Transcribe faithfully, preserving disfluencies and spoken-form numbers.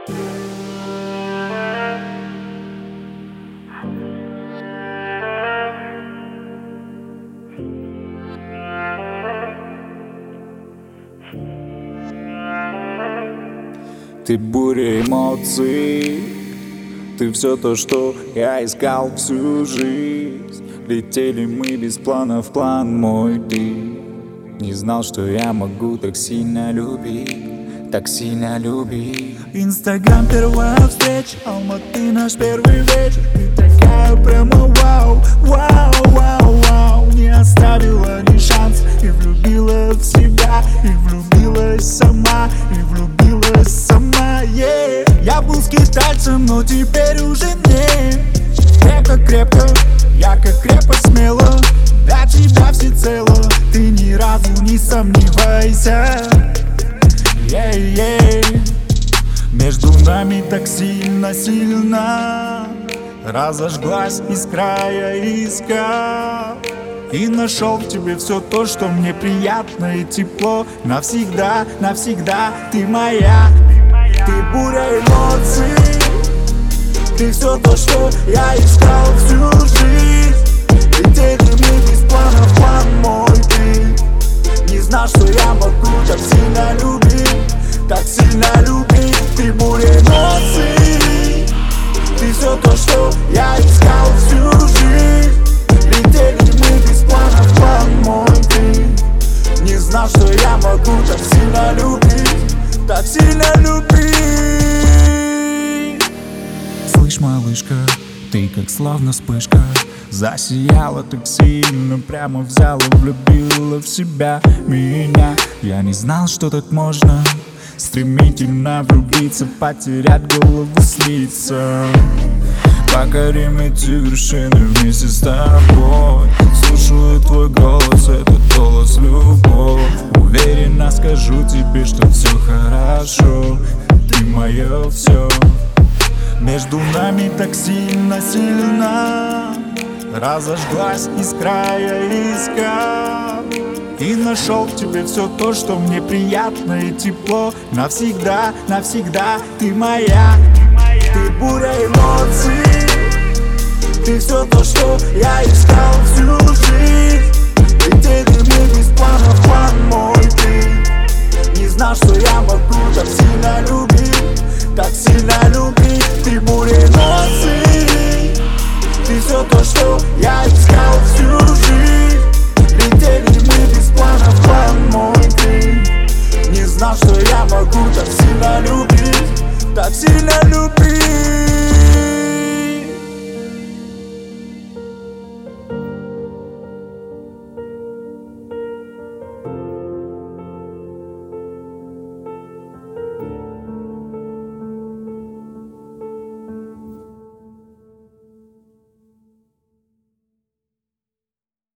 Ты буря эмоций, ты все то, что я искал всю жизнь. Летели мы без плана в план мой, ты не знал, что я могу так сильно любить, так сильно любить. Инстаграм, первая встреча, Алматы, наш первый вечер. Ты такая прямо вау, вау, вау, вау. Не оставила ни шанс и влюбила в себя, и влюбилась сама, и влюбилась сама, yeah. Я был скитальцем, но теперь уже не. Крепко-крепко, ярко, крепко, смело, для тебя всецело. Ты ни разу не сомневайся, yeah, yeah. Между нами так сильно, сильно разожглась искра, я искал и нашел в тебе все то, что мне приятно и тепло. Навсегда, навсегда ты моя. Ты буря эмоций, ты все то, что я искал всю жизнь. Летели мы без плана в план мой, ты не знал, что я могу так сильно любить, так сильно любить. Ты буря эмоций, ты все то, что я искал всю жизнь. Летели мы без плана в план мой, ты не знал, что я могу так сильно любить, так сильно любить. Слышь, малышка, ты как славно вспышка, засияла так сильно, прямо взяла, влюбила в себя меня. Я не знал, что так можно стремительно влюбиться, потерять голову, слиться. Покорим эти вершины вместе с тобой. Слушаю твой голос, это голос любовь. Уверенно скажу тебе, что все хорошо, ты мое все. Между нами так сильно, сильно разожглась искра, я искал и нашел в тебе все то, что мне приятно и тепло. Навсегда, навсегда ты моя. Ты буря эмоций, ты все то, что я искал всю жизнь. Летели мы без плана в план мой, ты не знал, что я могу так сильно любить,